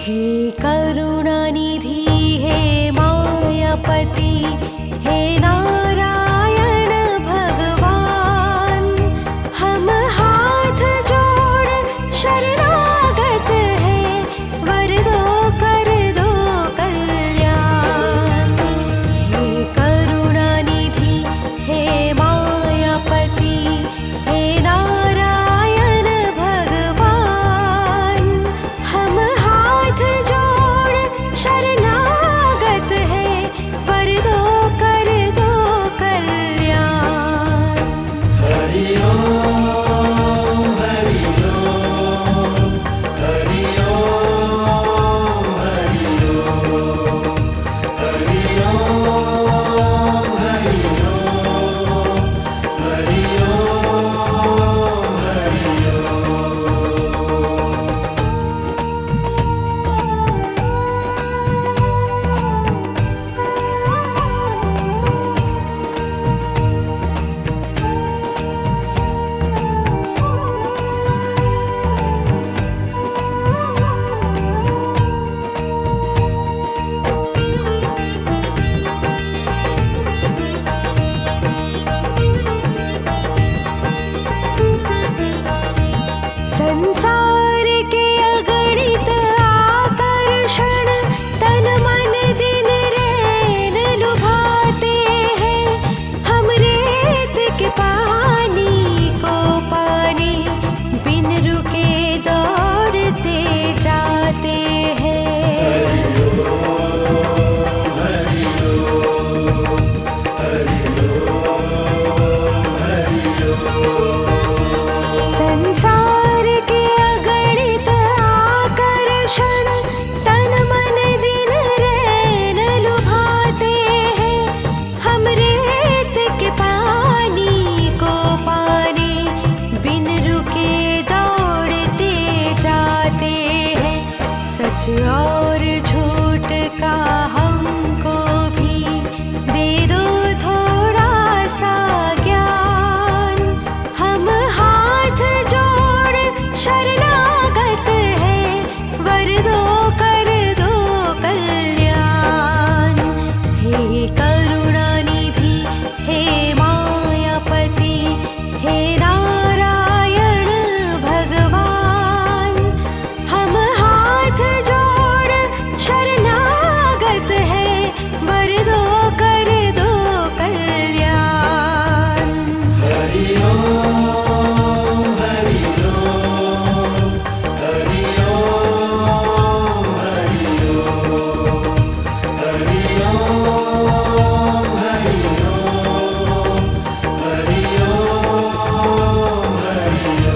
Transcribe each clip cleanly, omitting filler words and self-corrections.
हे करुणानिधि हे मायापति हे नारायण भगवान, हम हाथ जोड़ शरणागत हैं, वर दो कर दो कल्याण। हे करुणानिधि हे मायापति हे नारायण भगवान, हम हाथ जोड़ शरणागत हैं, वर दो कर दो कल्याण। हरि ओम हरि ओम हरि ओम हरि ओम हरि ओम हरि ओम हरि ओम हरि संसार के अगणित आकर्षण, तन मन दिन रैन लुभाते हैं, हम रेत के पानी को पाने बिन रुके दौड़ते जाते हैं। संसार के अगणित आकर्षण, तन मन दिन रैन लुभाते हैं, हम रेत के पानी को पाने बिन रुके दौड़ते जाते हैं। सच और झूठ का हमको भी दे दो थोड़ा सा ज्ञान, हम हाथ जोड़ शरणागत हैं, वर दो कर दो कल्याण। हे करुणानिधि हे मायापति हे नारायण भगवान, हम हाथ जोड़ शरणागत हैं, वर दो कर दो कल्याण। हरि ओम हरि ओम हरि ओम हरि ओम हरि ओम हरि ओम हरि ओम हरि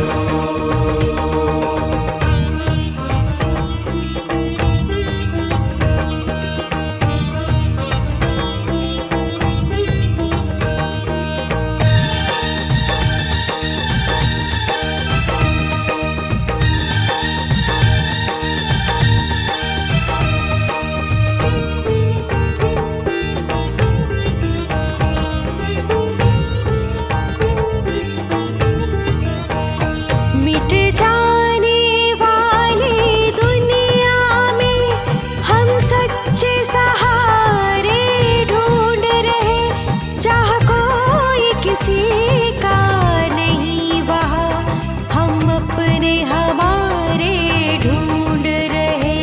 मिट जाने वाली दुनिया में हम सच्चे सहारे ढूंढ रहे, जहाँ कोई किसी का नहीं, वहाँ हम अपने हमारे ढूंढ रहे।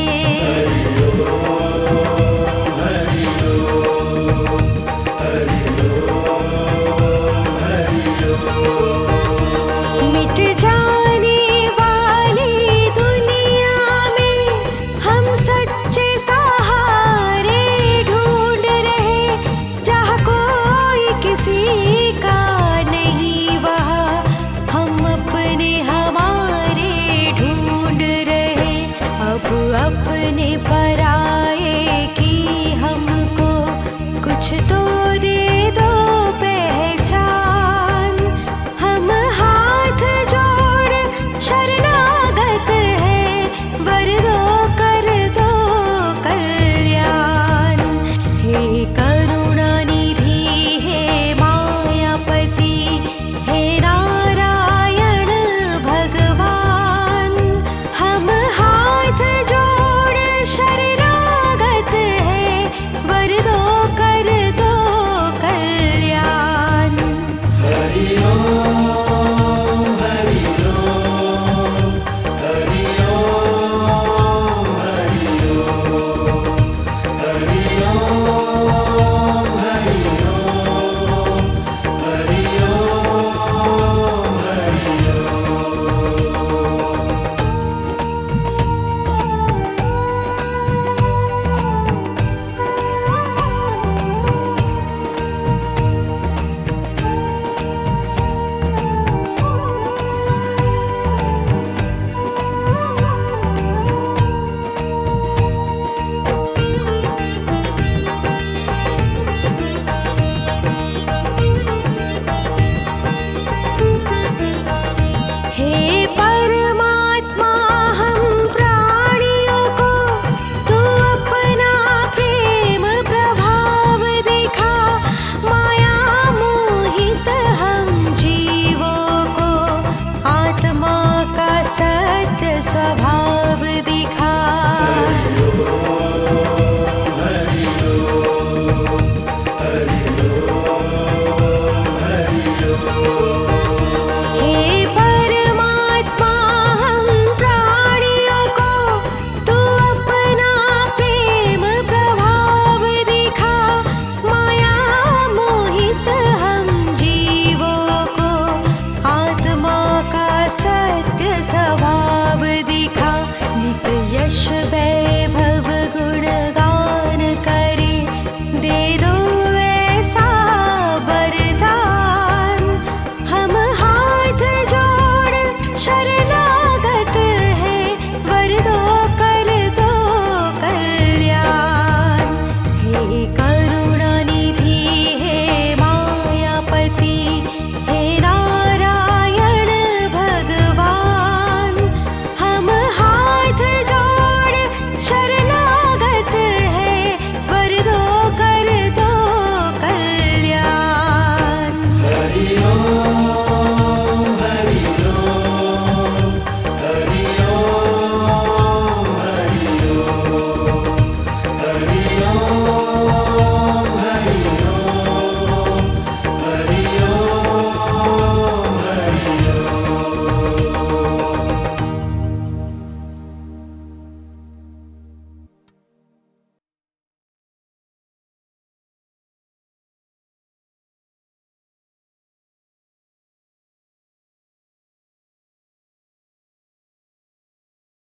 मिट जाने वाली दुनिया में हम सच्चे सहारे ढूंढ रहे, जहाँ कोई किसी का नहीं, वहाँ हम अपने हमारे ढूंढ रहे। अब अपने पराये की हमको कुछ तो दे दो